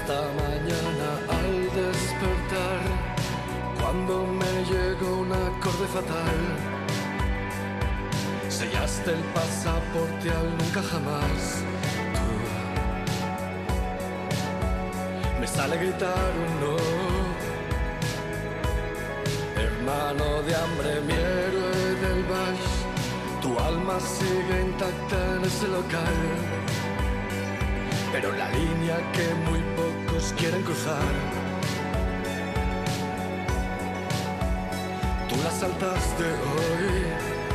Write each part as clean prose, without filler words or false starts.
Esta mañana al despertar, cuando me llegó un acorde fatal, sellaste el pasaporte al nunca jamás. Tú me sale gritar un no, hermano de hambre, mi héroe del Baix. Tu alma sigue intacta en ese local, pero la línea que muy pocos quieren cruzar, tú la saltaste hoy.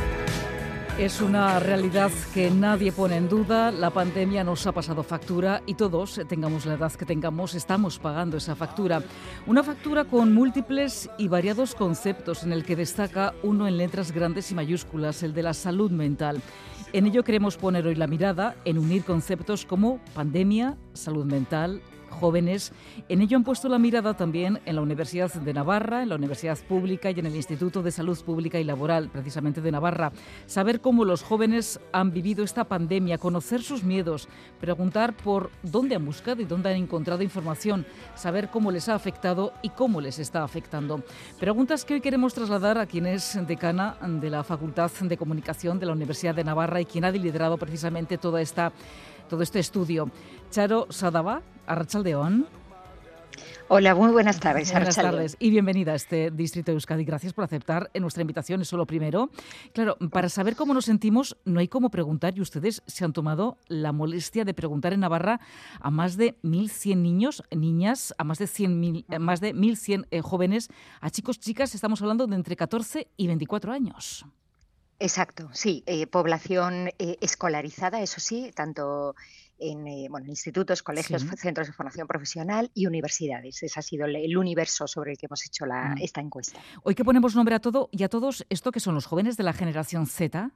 Es una realidad que nadie pone en duda. La pandemia nos ha pasado factura y todos, tengamos la edad que tengamos, estamos pagando esa factura. Una factura con múltiples y variados conceptos, en el que destaca uno en letras grandes y mayúsculas, el de la salud mental. En ello queremos poner hoy la mirada en unir conceptos como pandemia, salud mental, jóvenes. En ello han puesto la mirada también en la Universidad de Navarra, en la Universidad Pública y en el Instituto de Salud Pública y Laboral, precisamente de Navarra. Saber cómo los jóvenes han vivido esta pandemia, conocer sus miedos, preguntar por dónde han buscado y dónde han encontrado información, saber cómo les ha afectado y cómo les está afectando. Preguntas que hoy queremos trasladar a quien es decana de la Facultad de Comunicación de la Universidad de Navarra y quien ha liderado precisamente todo este estudio. Charo Sadaba, arratsaldeon. Hola, muy buenas tardes. Buenas tardes y bienvenida a este Distrito de Euskadi. Gracias por aceptar nuestra invitación. Eso lo primero. Claro, para saber cómo nos sentimos no hay cómo preguntar, y ustedes se han tomado la molestia de preguntar en Navarra a más de 1.100 niños, niñas, a más de 1.100 jóvenes, a chicos, chicas. Estamos hablando de entre 14 y 24 años. Exacto, sí. Población escolarizada, eso sí, tanto en institutos, colegios, Sí. centros de formación profesional y universidades. Ese ha sido el universo sobre el que hemos hecho esta encuesta. Hoy que ponemos nombre a todo y a todos, ¿esto que son los jóvenes de la generación Z?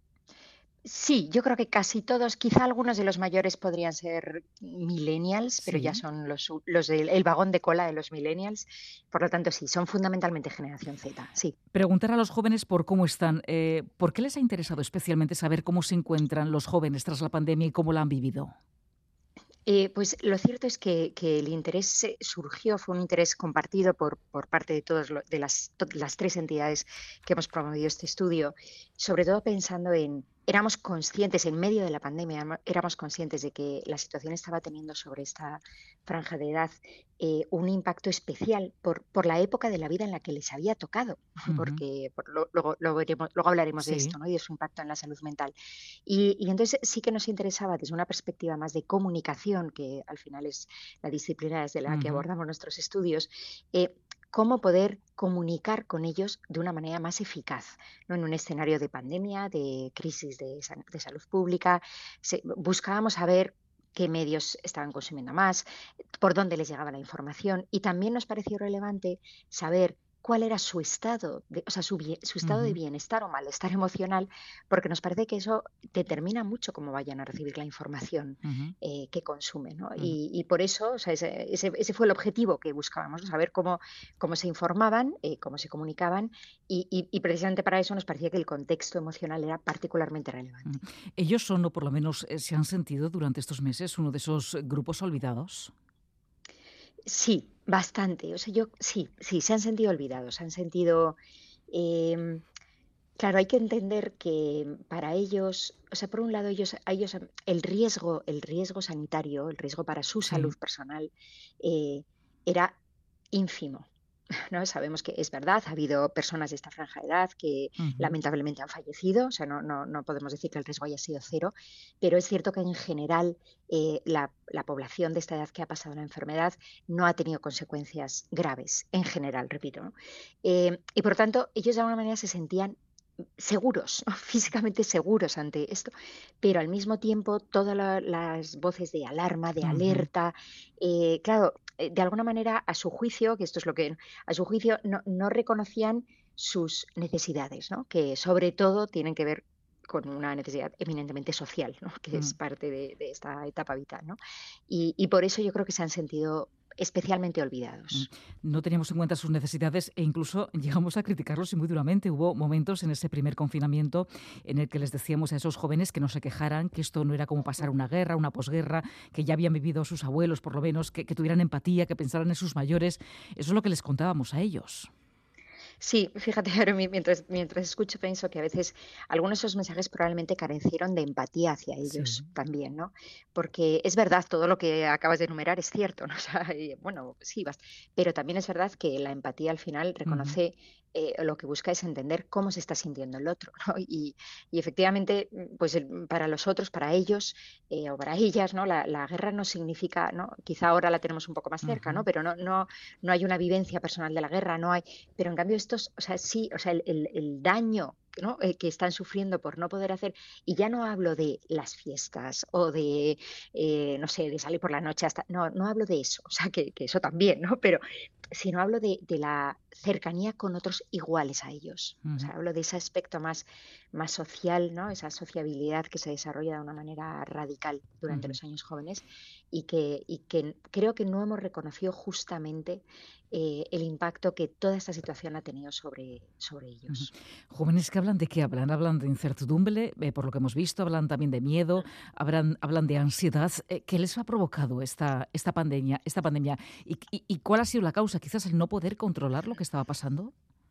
Sí, yo creo que casi todos, quizá algunos de los mayores podrían ser millennials, pero ya Sí. son los del el vagón de cola de los millennials. Por lo tanto, sí, son fundamentalmente generación Z, sí. Preguntar a los jóvenes por cómo están. ¿Por qué les ha interesado especialmente saber cómo se encuentran los jóvenes tras la pandemia y cómo la han vivido? Pues lo cierto es que el interés surgió, fue un interés compartido por parte de las tres entidades que hemos promovido este estudio, sobre todo pensando éramos conscientes, en medio de la pandemia, éramos conscientes de que la situación estaba teniendo sobre esta franja de edad un impacto especial por la época de la vida en la que les había tocado, Ujú. porque luego hablaremos de Sí. esto, ¿no? Y de su impacto en la salud mental. Y entonces sí que nos interesaba desde una perspectiva más de comunicación, que al final es la disciplina desde la que Ujú. abordamos nuestros estudios, cómo poder comunicar con ellos de una manera más eficaz, ¿no? En un escenario de pandemia, de crisis de salud pública. Buscábamos saber qué medios estaban consumiendo más, por dónde les llegaba la información, y también nos pareció relevante saber cuál era su estado, o sea, su estado de Ujú. bienestar o malestar emocional, porque nos parece que eso determina mucho cómo vayan a recibir la información Ujú. que consumen, ¿no? Ujú. Y por eso, o sea, ese fue el objetivo que buscábamos, ¿no? Saber cómo se informaban, cómo se comunicaban, y precisamente para eso nos parecía que el contexto emocional era particularmente Ujú. relevante. Ellos son, o por lo menos se han sentido durante estos meses, uno de esos grupos olvidados. Sí, bastante. O sea, sí, se han sentido olvidados, se han sentido. em, Claro, hay que entender que para ellos, o sea, por un lado, el riesgo sanitario, el riesgo para su salud Sí. personal, era ínfimo. ¿No? Sabemos que es verdad, ha habido personas de esta franja de edad que Ujú. lamentablemente han fallecido, o sea, no podemos decir que el riesgo haya sido cero, pero es cierto que en general la población de esta edad que ha pasado la enfermedad no ha tenido consecuencias graves, en general, repito, ¿no? Y por lo tanto, ellos de alguna manera se sentían seguros, ¿no? Físicamente seguros ante esto, pero al mismo tiempo todas las voces de alarma, de Ujú. alerta, claro, de alguna manera a su juicio, que esto es lo que a su juicio no reconocían sus necesidades, ¿no? Que sobre todo tienen que ver con una necesidad eminentemente social, ¿no? Que es Mm. parte de esta etapa vital, ¿no? Y por eso yo creo que se han sentido especialmente olvidados. No teníamos en cuenta sus necesidades e incluso llegamos a criticarlos y muy duramente. Hubo momentos en ese primer confinamiento en el que les decíamos a esos jóvenes que no se quejaran, que esto no era como pasar una guerra, una posguerra, que ya habían vivido sus abuelos, por lo menos, que tuvieran empatía, que pensaran en sus mayores. Eso es lo que les contábamos a ellos. Sí, fíjate, ahora mientras escucho pienso que a veces algunos de esos mensajes probablemente carecieron de empatía hacia Sí. ellos también, ¿no? Porque es verdad, todo lo que acabas de enumerar es cierto, ¿no? O sea, bueno, sí, pero también es verdad que la empatía al final Ujú, reconoce, lo que busca es entender cómo se está sintiendo el otro, ¿no? Y efectivamente, pues para los otros, para ellos o para ellas, ¿no? La guerra no significa, ¿no? Quizá ahora la tenemos un poco más cerca, ¿no? ujú, Pero no hay una vivencia personal de la guerra, no hay, pero en cambio estos, o sea, sí, o sea, el daño, ¿no? Que están sufriendo por no poder hacer, y ya no hablo de las fiestas o de, no sé, de salir por la noche hasta, no hablo de eso, o sea, que eso también, ¿no? Pero sino hablo de la cercanía con otros iguales a ellos. O ujú, sea, hablo de ese aspecto más social, ¿no? Esa sociabilidad que se desarrolla de una manera radical durante ujú. los años jóvenes y que creo que no hemos reconocido justamente el impacto que toda esta situación ha tenido sobre Ujú. ellos. Jóvenes que hablan de qué hablan, hablan de incertidumbre, por lo que hemos visto, hablan también de miedo, hablan de ansiedad. ¿Qué les ha provocado esta pandemia? ¿Y cuál ha sido la causa? Quizás el no poder controlar lo que estaba pasando.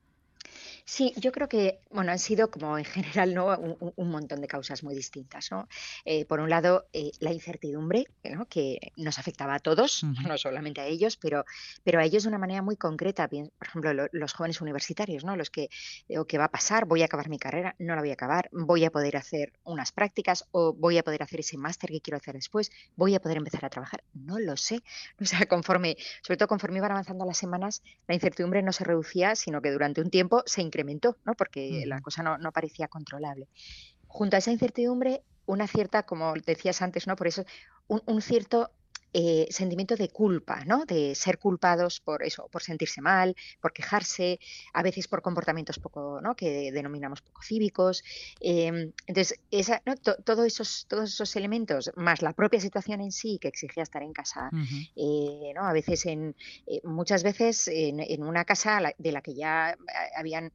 Sí, yo creo que, bueno, han sido como en general, ¿no? Un montón de causas muy distintas, ¿no? Por un lado, la incertidumbre, ¿no? Que nos afectaba a todos, Ujú, no solamente a ellos, pero a ellos de una manera muy concreta. Por ejemplo, los jóvenes universitarios, ¿no? Los que, o ¿qué va a pasar? Voy a acabar mi carrera, no la voy a acabar, voy a poder hacer unas prácticas o voy a poder hacer ese máster que quiero hacer después, voy a poder empezar a trabajar, no lo sé. O sea, sobre todo conforme iban avanzando las semanas, la incertidumbre no se reducía, sino que durante un tiempo se incrementó, ¿no? Porque la ujú, cosa no parecía controlable. Junto a esa incertidumbre, una cierta, como decías antes, ¿no? Por eso, un cierto sentimiento de culpa, ¿no? De ser culpados por eso, por sentirse mal, por quejarse, a veces por comportamientos poco, ¿no? Que denominamos poco cívicos. Entonces, ¿no? Todos esos elementos, más la propia situación en sí, que exigía estar en casa, ujú, ¿no? A veces muchas veces en una casa de la que ya habían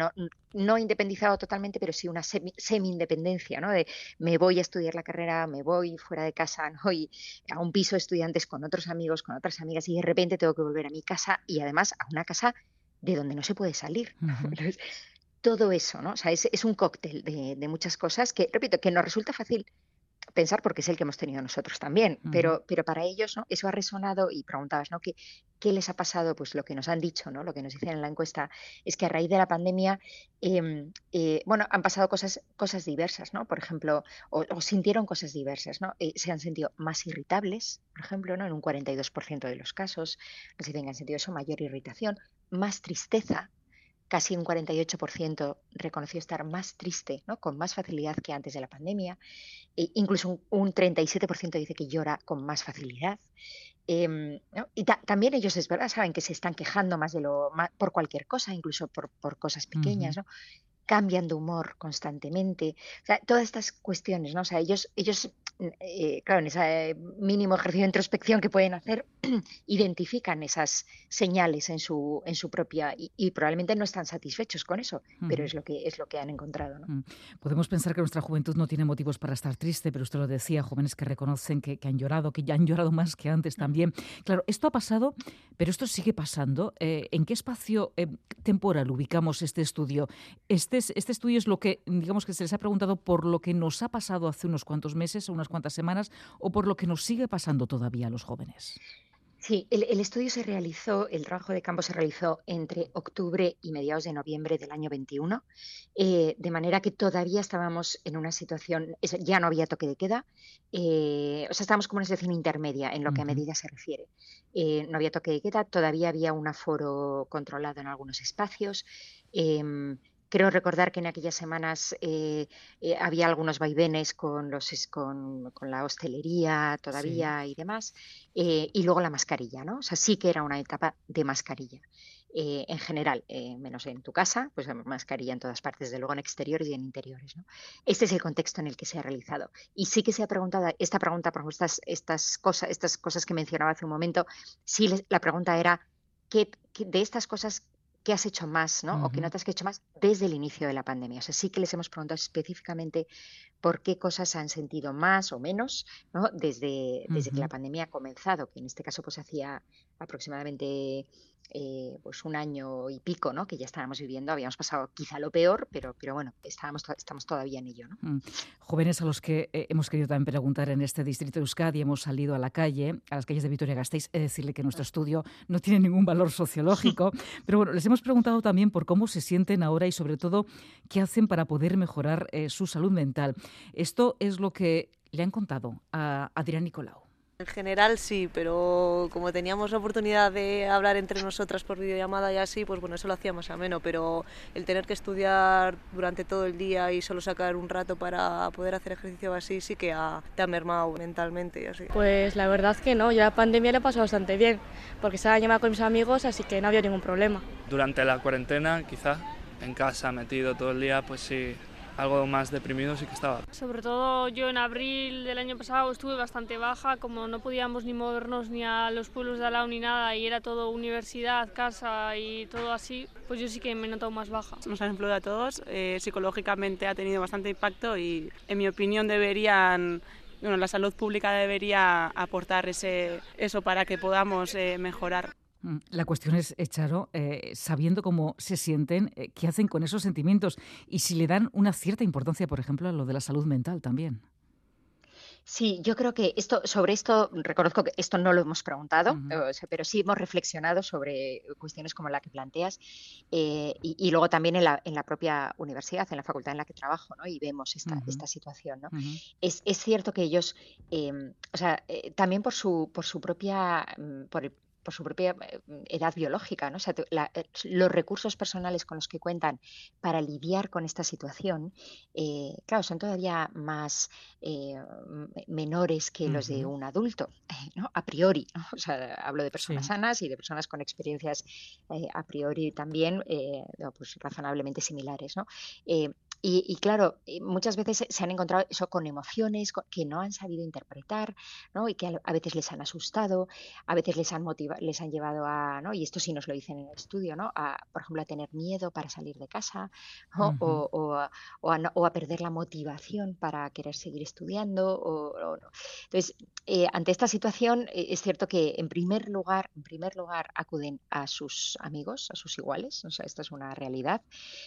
no independizado totalmente, pero sí una semi-independencia, ¿no? De me voy a estudiar la carrera, me voy fuera de casa, ¿no? Y a un piso de estudiantes con otros amigos, con otras amigas, y de repente tengo que volver a mi casa y además a una casa de donde no se puede salir. ujú, Entonces, todo eso, ¿no? O sea, es un cóctel de muchas cosas que, repito, que nos resulta fácil pensar porque es el que hemos tenido nosotros también, ujú. pero para ellos, ¿no? Eso ha resonado y preguntabas, ¿no? ¿Qué les ha pasado? Pues lo que nos han dicho, ¿no? Lo que nos dicen en la encuesta es que a raíz de la pandemia, bueno, han pasado cosas diversas, ¿no? Por ejemplo, o sintieron cosas diversas, ¿no? Se han sentido más irritables, por ejemplo, ¿no? En un 42% de los casos, nos dicen que han sentido eso, mayor irritación, más tristeza, casi un 48% reconoció estar más triste, ¿no? Con más facilidad que antes de la pandemia. Incluso un 37% dice que llora con más facilidad. ¿No? Y también ellos, es verdad, saben que se están quejando más por cualquier cosa, incluso por cosas Ujú, pequeñas, ¿no? Cambian de humor constantemente. O sea, todas estas cuestiones, ¿no? O sea, ellos claro, en ese mínimo ejercicio de introspección que pueden hacer, identifican esas señales en su propia y probablemente no están satisfechos con eso, pero ujú. es lo que han encontrado, ¿no? Mm. Podemos pensar que nuestra juventud no tiene motivos para estar triste, pero usted lo decía, jóvenes que reconocen que han llorado, que ya han llorado más que antes también. Claro, esto ha pasado, pero esto sigue pasando. ¿En qué espacio temporal ubicamos este estudio? Este estudio es lo que, digamos que se les ha preguntado por lo que nos ha pasado hace unos cuantos meses o unas cuantas semanas o por lo que nos sigue pasando todavía a los jóvenes. Sí, el estudio se realizó, el trabajo de campo se realizó entre octubre y mediados de noviembre del año 21, de manera que todavía estábamos en una situación, ya no había toque de queda, o sea, estábamos como en una situación intermedia en lo que a Ujú, medidas se refiere. No había toque de queda, todavía había un aforo controlado en algunos espacios. Creo recordar que en aquellas semanas había algunos vaivenes con la hostelería sí. todavía y demás. Y luego la mascarilla, ¿no? O sea, sí que era una etapa de mascarilla. en general, menos en tu casa, pues mascarilla en todas partes, de luego en exteriores y en interiores, ¿no? Este es el contexto en el que se ha realizado. Y sí que se ha preguntado, esta pregunta, por ejemplo, estas cosas que mencionaba hace un momento, sí la pregunta era, de estas cosas, ¿qué has hecho más, ¿no? O qué notas que has hecho más desde el inicio de la pandemia? O sea, sí que les hemos preguntado específicamente por qué cosas han sentido más o menos, ¿no? Desde que la pandemia ha comenzado, que en este caso pues hacía aproximadamente pues un año y pico, ¿no? Que ya estábamos viviendo, habíamos pasado quizá lo peor, pero bueno, estamos todavía en ello, ¿no? Jóvenes a los que hemos querido también preguntar en este distrito de Euskadi, hemos salido a la calle, a las calles de Vitoria-Gasteiz, decirle que nuestro estudio no tiene ningún valor sociológico, pero bueno, les hemos preguntado también por cómo se sienten ahora y sobre todo qué hacen para poder mejorar su salud mental. Esto es lo que le han contado a Adrián Nicolau. En general sí, pero como teníamos la oportunidad de hablar entre nosotras por videollamada y así, pues bueno, eso lo hacía más ameno, pero el tener que estudiar durante todo el día y solo sacar un rato para poder hacer ejercicio así, sí que te ha mermado mentalmente y así. Pues la verdad que no, yo la pandemia la he pasado bastante bien, porque estaba llamada con mis amigos, así que no había ningún problema. Durante la cuarentena, quizás, en casa metido todo el día, pues sí, algo más deprimido sí que estaba. Sobre todo yo en abril del año pasado estuve bastante baja, como no podíamos ni movernos ni a los pueblos de al lado ni nada y era todo universidad, casa y todo así, pues yo sí que me he notado más baja. Nos han influido a todos, psicológicamente ha tenido bastante impacto y en mi opinión la salud pública debería aportar eso para que podamos mejorar. La cuestión es, Charo, sabiendo cómo se sienten, ¿qué hacen con esos sentimientos? Y si le dan una cierta importancia, por ejemplo, a lo de la salud mental también. Sí, yo creo que sobre esto, reconozco que esto no lo hemos preguntado, pero sí hemos reflexionado sobre cuestiones como la que planteas y luego también en la propia universidad, en la facultad en la que trabajo, ¿no? Y vemos esta situación, ¿no? Es cierto que ellos, también por su propia, por su propia edad biológica, ¿no? O sea, los recursos personales con los que cuentan para lidiar con esta situación, claro, son todavía más menores que los de un adulto, ¿no? A priori, ¿no? O sea, hablo de personas sanas y de personas con experiencias a priori también pues razonablemente similares, ¿no? Y claro, muchas veces se han encontrado eso con emociones que no han sabido interpretar, ¿no? Y que a veces les han asustado, a veces les han llevado a, ¿no? Y esto sí nos lo dicen en el estudio, ¿no? Por ejemplo, a tener miedo para salir de casa, ¿no? o a perder la motivación para querer seguir estudiando. No. Entonces, ante esta situación, es cierto que en primer lugar acuden a sus amigos, a sus iguales, o sea, esta es una realidad.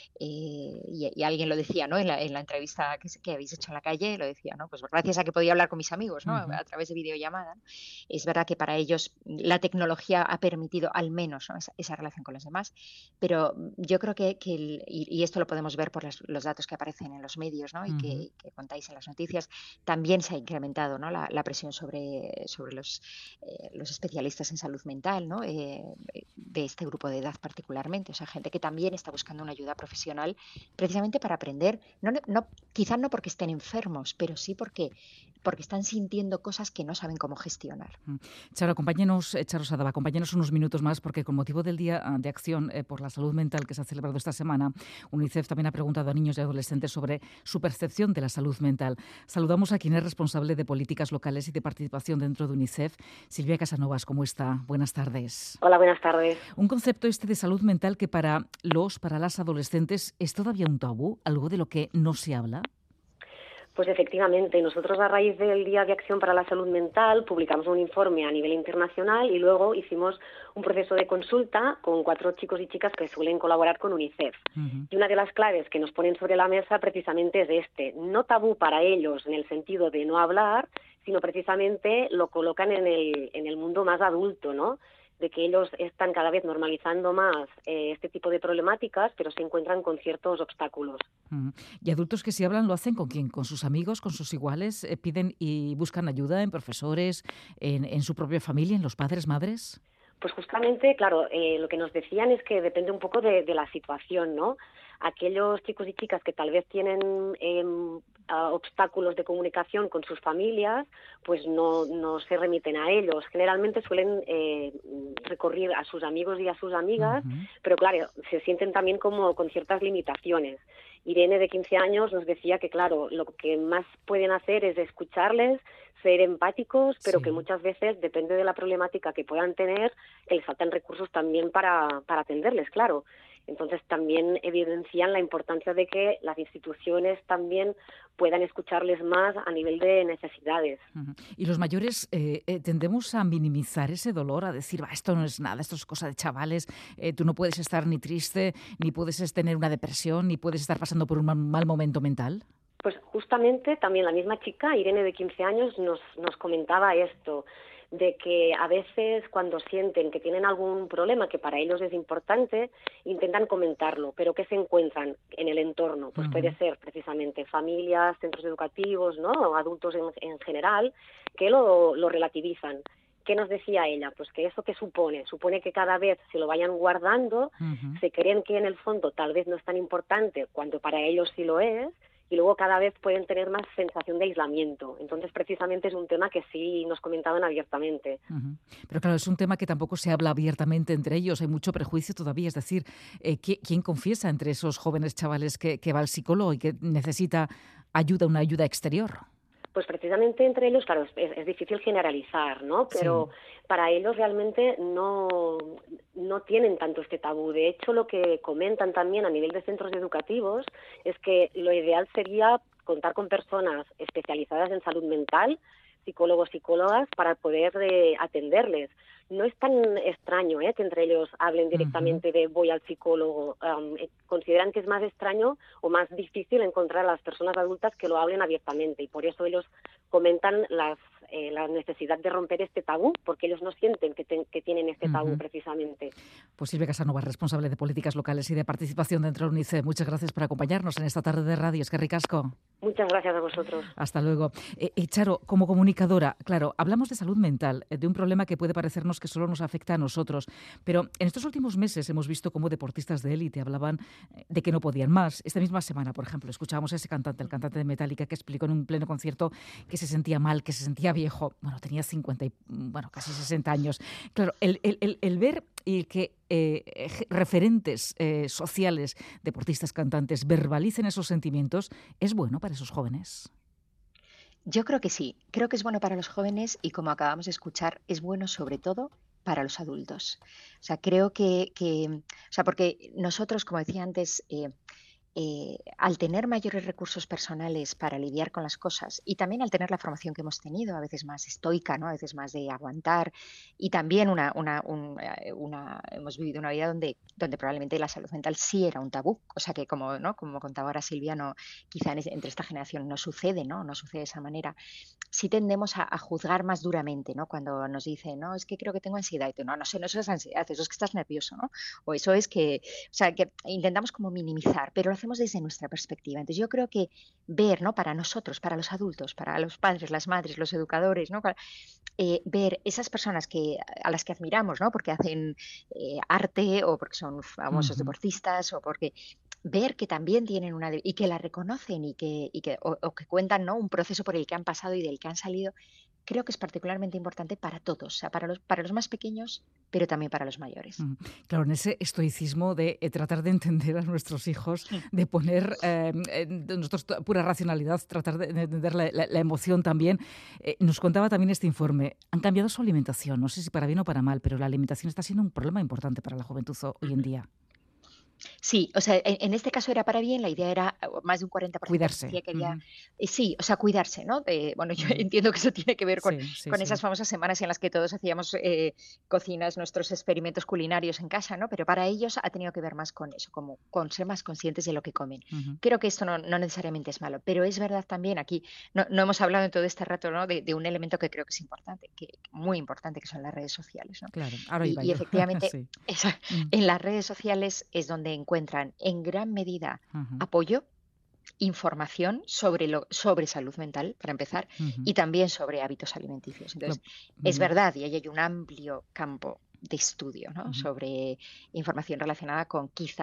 Y alguien lo decía, ¿no? En la entrevista que habéis hecho en la calle, lo decía, ¿no? Pues gracias a que podía hablar con mis amigos, ¿no? A través de videollamada, ¿no? Es verdad que para ellos la tecnología ha permitido al menos, ¿no? esa relación con los demás, pero yo creo que y esto lo podemos ver por los datos que aparecen en los medios, ¿no? Y que contáis en las noticias, también se ha incrementado, ¿no? la presión sobre los especialistas en salud mental, ¿no? De este grupo de edad particularmente, o sea, gente que también está buscando una ayuda profesional precisamente para aprender, quizás no porque estén enfermos, pero sí porque están sintiendo cosas que no saben cómo gestionar. Charo, Charo Sadaba, acompáñenos unos minutos más, porque con motivo del Día de Acción por la Salud Mental que se ha celebrado esta semana, UNICEF también ha preguntado a niños y adolescentes sobre su percepción de la salud mental. Saludamos a quien es responsable de políticas locales y de participación dentro de UNICEF, Silvia Casanovas. ¿Cómo está? Buenas tardes. Hola, buenas tardes. Un concepto de salud mental que para las adolescentes es todavía un tabú, algo de lo que no se habla. Pues efectivamente, nosotros a raíz del Día de Acción para la Salud Mental publicamos un informe a nivel internacional y luego hicimos un proceso de consulta con 4 chicos y chicas que suelen colaborar con UNICEF. Y una de las claves que nos ponen sobre la mesa precisamente es no tabú para ellos en el sentido de no hablar, sino precisamente lo colocan en el mundo más adulto, ¿no? De que ellos están cada vez normalizando más este tipo de problemáticas, pero se encuentran con ciertos obstáculos. ¿Y adultos que si hablan lo hacen con quién? ¿Con sus amigos, con sus iguales? ¿Piden y buscan ayuda en profesores, en su propia familia, en los padres, madres? Pues justamente, claro, lo que nos decían es que depende un poco de la situación, ¿no? aquellos chicos y chicas que tal vez tienen obstáculos de comunicación con sus familias, pues no se remiten a ellos. Generalmente suelen recurrir a sus amigos y a sus amigas, pero claro, se sienten también como con ciertas limitaciones. Irene, de 15 años, nos decía que, claro, lo que más pueden hacer es escucharles, ser empáticos, pero que muchas veces, depende de la problemática que puedan tener, que les faltan recursos también para atenderles, claro. Entonces también evidencian la importancia de que las instituciones también puedan escucharles más a nivel de necesidades. Y los mayores tendemos a minimizar ese dolor, a decir, esto no es nada, esto es cosa de chavales, tú no puedes estar ni triste, ni puedes tener una depresión, ni puedes estar pasando por un mal momento mental. Pues justamente también la misma chica, Irene, de 15 años, nos comentaba esto, de que a veces cuando sienten que tienen algún problema que para ellos es importante, intentan comentarlo, pero ¿qué se encuentran en el entorno? Pues puede ser precisamente familias, centros educativos, ¿no? O adultos en general, que lo relativizan. ¿Qué nos decía ella? Pues que eso que supone que cada vez se lo vayan guardando, se creen que en el fondo tal vez no es tan importante cuando para ellos sí lo es, y luego cada vez pueden tener más sensación de aislamiento. Entonces, precisamente es un tema que sí nos comentaban abiertamente. Pero claro, es un tema que tampoco se habla abiertamente entre ellos, hay mucho prejuicio todavía, es decir, ¿quién confiesa entre esos jóvenes chavales que va al psicólogo y que necesita una ayuda exterior? Pues precisamente entre ellos, claro, es difícil generalizar, ¿no? Pero para ellos realmente no tienen tanto este tabú. De hecho, lo que comentan también a nivel de centros educativos es que lo ideal sería contar con personas especializadas en salud mental, psicólogos, psicólogas, para poder atenderles. No es tan extraño que entre ellos hablen directamente de voy al psicólogo. Consideran que es más extraño o más difícil encontrar a las personas adultas que lo hablen abiertamente, y por eso ellos comentan la necesidad de romper este tabú, porque ellos no sienten que tienen este tabú precisamente. Pues Silvia Casanova, responsable de políticas locales y de participación dentro de UNICEF, muchas gracias por acompañarnos en esta tarde de radio. Es que ricasco. Muchas gracias a vosotros. Hasta luego. Charo, como comunicadora, claro, hablamos de salud mental, de un problema que puede parecernos que solo nos afecta a nosotros, pero en estos últimos meses hemos visto cómo deportistas de élite hablaban de que no podían más. Esta misma semana, por ejemplo, escuchábamos a ese cantante, el cantante de Metallica, que explicó en un pleno concierto que se sentía mal, que se sentía viejo. Bueno, tenía casi 60 años. Claro, el ver y que referentes sociales, deportistas, cantantes, verbalicen esos sentimientos, ¿es bueno para esos jóvenes? Yo creo que sí. Creo que es bueno para los jóvenes y, como acabamos de escuchar, es bueno sobre todo para los adultos. O sea, creo que porque nosotros, como decía antes, al tener mayores recursos personales para lidiar con las cosas, y también al tener la formación que hemos tenido, a veces más estoica, ¿no? A veces más de aguantar, y también hemos vivido una vida donde probablemente la salud mental sí era un tabú, o sea que como contaba ahora Silvia, quizá entre esta generación no sucede de esa manera. Sí tendemos a juzgar más duramente, ¿no? Cuando nos dicen, no, es que creo que tengo ansiedad, y tú, no sé, no eso es ansiedad, eso es que estás nervioso, ¿no? O eso es que intentamos como minimizar, pero lo hacemos desde nuestra perspectiva. Entonces yo creo que ver, ¿no? Para nosotros, para los adultos, para los padres, las madres, los educadores, ¿no? Ver esas personas a las que admiramos, ¿no? Porque hacen arte, o porque son famosos deportistas, o porque ver que también tienen y que la reconocen y que cuentan, ¿no? Un proceso por el que han pasado y del que han salido, creo que es particularmente importante para todos, o sea, para los más pequeños, pero también para los mayores. Claro, en ese estoicismo de tratar de entender a nuestros hijos, de poner nosotros pura racionalidad, tratar de entender la emoción también. Nos contaba también este informe, han cambiado su alimentación, no sé si para bien o para mal, pero la alimentación está siendo un problema importante para la juventud hoy en día. Sí, o sea, en este caso era para bien, la idea era más de un 40%. Cuidarse. Quería, sí, o sea, cuidarse, ¿no? Yo entiendo que eso tiene que ver con esas famosas semanas en las que todos hacíamos cocinas, nuestros experimentos culinarios en casa, ¿no? Pero para ellos ha tenido que ver más con eso, como con ser más conscientes de lo que comen. Creo que esto no necesariamente es malo, pero es verdad también, aquí no hemos hablado en todo este rato, ¿no? de un elemento que creo que es importante, muy importante, que son las redes sociales, ¿no? Claro, ahora iba y yo. efectivamente en las redes sociales es donde encuentran en gran medida apoyo, información sobre salud mental, para empezar, y también sobre hábitos alimenticios. Entonces, es verdad, y ahí hay un amplio campo de estudio, ¿no? Sobre información relacionada con quizá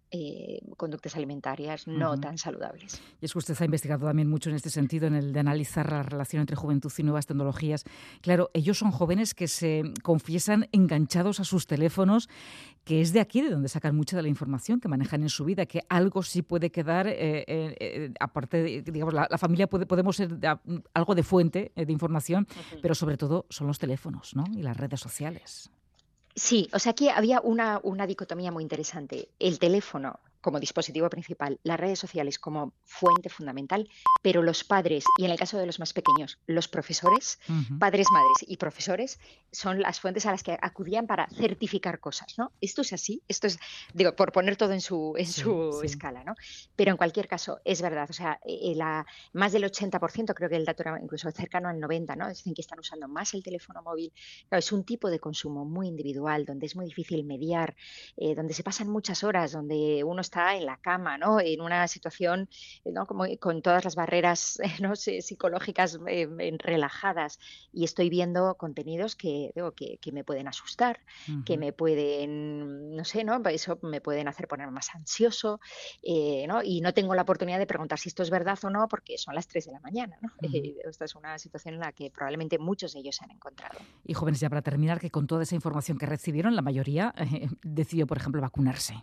conductas alimentarias no tan saludables. Y es que usted ha investigado también mucho en este sentido, en el de analizar la relación entre juventud y nuevas tecnologías. Claro, ellos son jóvenes que se confiesan enganchados a sus teléfonos, que es de aquí de donde sacan mucha de la información que manejan en su vida, que algo sí puede quedar, aparte, digamos, la familia podemos ser algo de fuente de información, pero sobre todo son los teléfonos, ¿no? Y las redes sociales. Sí, o sea, aquí había una dicotomía muy interesante. El teléfono como dispositivo principal, las redes sociales como fuente fundamental, pero los padres, y en el caso de los más pequeños, los profesores, padres, madres y profesores, son las fuentes a las que acudían para certificar cosas, ¿no? Esto es así, esto es, digo, por poner todo en su escala, ¿no? Pero en cualquier caso, es verdad, o sea, más del 80%, creo que el dato era incluso cercano al 90%, ¿no? Dicen que están usando más el teléfono móvil. Claro, es un tipo de consumo muy individual, donde es muy difícil mediar, donde se pasan muchas horas, donde uno está en la cama, ¿no? En una situación, ¿no? Como con todas las barreras, ¿no? psicológicas relajadas, y estoy viendo contenidos que me pueden asustar, que me pueden, no sé, ¿no? Eso me pueden hacer ponerme más ansioso, ¿no? Y no tengo la oportunidad de preguntar si esto es verdad o no, porque son las 3 de la mañana, ¿no? Esta es una situación en la que probablemente muchos de ellos se han encontrado. Y jóvenes, ya para terminar, que con toda esa información que recibieron, la mayoría decidió, por ejemplo, vacunarse.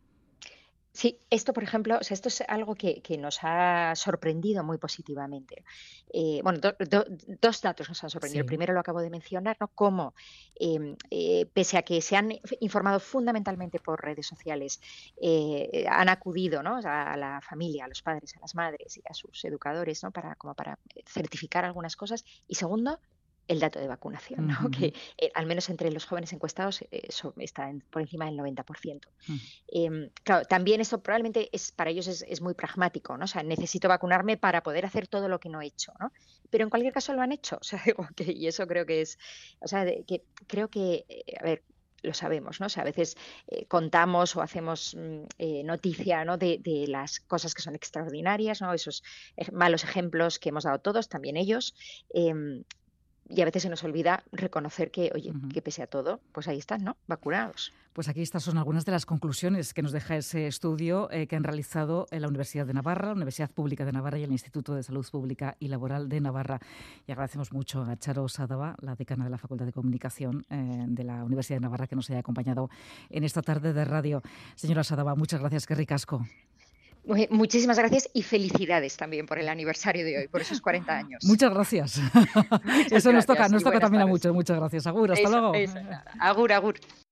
Sí, esto, por ejemplo, o sea, esto es algo que nos ha sorprendido muy positivamente. Bueno, dos datos nos han sorprendido. El primero lo acabo de mencionar, ¿no? Cómo, pese a que se han informado fundamentalmente por redes sociales, han acudido, ¿no? A la familia, a los padres, a las madres y a sus educadores, ¿no? para certificar algunas cosas. Y segundo, el dato de vacunación, ¿no? Que al menos entre los jóvenes encuestados está por encima del 90%. Claro, también esto probablemente para ellos es muy pragmático, ¿no? O sea, necesito vacunarme para poder hacer todo lo que no he hecho, ¿no? Pero en cualquier caso lo han hecho, o sea, y eso creo que es, o sea, creo que, a ver, lo sabemos, ¿no? O sea, a veces contamos o hacemos noticia, ¿no? de las cosas que son extraordinarias, ¿no? Esos malos ejemplos que hemos dado todos, también ellos. Y a veces se nos olvida reconocer que, oye, que pese a todo, pues ahí están, ¿no? Vacunados. Pues aquí estas son algunas de las conclusiones que nos deja ese estudio que han realizado en la Universidad de Navarra, la Universidad Pública de Navarra y el Instituto de Salud Pública y Laboral de Navarra. Y agradecemos mucho a Charo Sadaba, la decana de la Facultad de Comunicación de la Universidad de Navarra, que nos haya acompañado en esta tarde de radio. Señora Sadaba, muchas gracias, qué ricasco. Muchísimas gracias y felicidades también por el aniversario de hoy, por esos 40 años. Muchas gracias. Eso nos toca también a muchos. Muchas gracias. Agur, hasta luego. Agur.